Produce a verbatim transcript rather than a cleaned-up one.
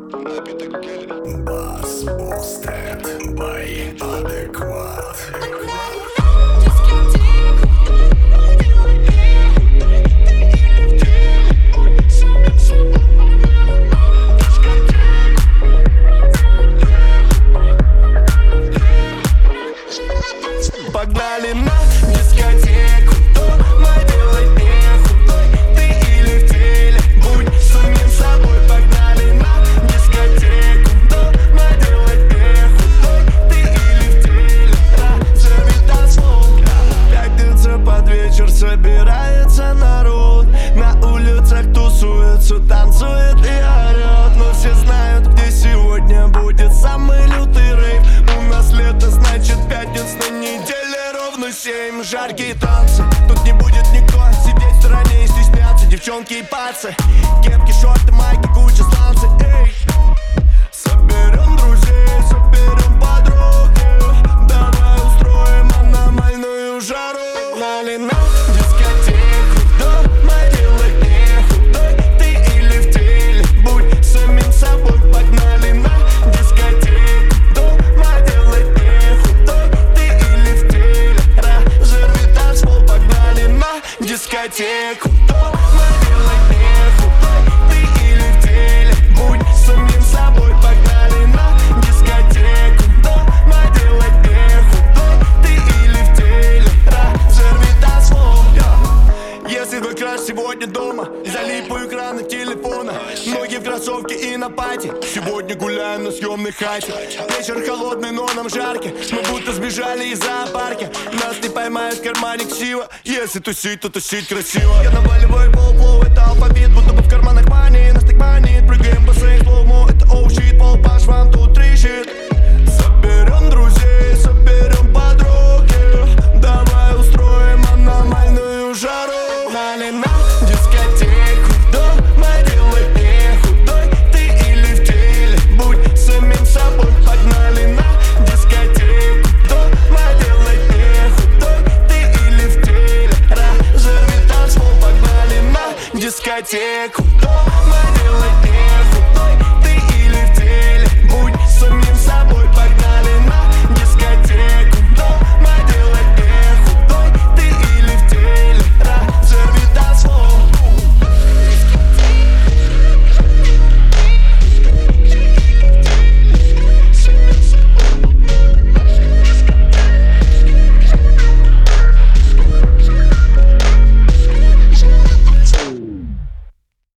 Bass Boosted by Adekvat. Погнали на дискотеку, дома делать нехуй. Ты или в теле, будь самим собой. Погнали на дискотеку, дома делать нехуй. Ты или в теле, разорви танцпол. Пятница под вечер, собирается народ. На улицах тусуется, танцует и орет. Но все знают, где сегодня будет самый лютый рейв. У нас лето, значит пятница на неделе. Семь жаркие танцы, тут не будет никто сидеть в стороне и стесняться. Девчонки и пацы, кепки, шорты, майки, куча сланцы. Эй, соберем друзей, соберем подруги. Давай устроим аномальную жару. Погнали на дискотеку, дома делать нехуй. Ты или в теле, будь самим собой. Погнали на дискотеку, дома делать нехуй. Ты или в теле, разорви танцпол. Погнали на дискотеку, дома делать нехуй. Ты или в теле, будь самим собой. Погнали на дискотеку, дома делать нехуй. Ты или в теле, разорви танцпол. Если хоть раз сегодня дома, залип у экрана телефона. Ноги в кроссовке и на пати. Сегодня гуляем на съемной хате. Вечер холодный, но нам жарко. Мы будто сбежали из зоопарка. Нас не поймают в кармане ксива. Если тусить, то тусить красиво. Я наваливаю полплоу, это алфавит. Будто бы в карманах мани, нас так манит. Прыгаем в бассейн, слоумо, это оу щит. Пол по швам, тут трещит. Соберем друзей, соберем подруги. Давай устроим аномальную жару. Погнали на дискотеку, дома делать нехуй. Ты или в теле, будь самим собой. Погнали на дискотеку, дома делать нехуй. Ты или в теле, разорви танцпол. Погнали на дискотеку, дома делать нехуй.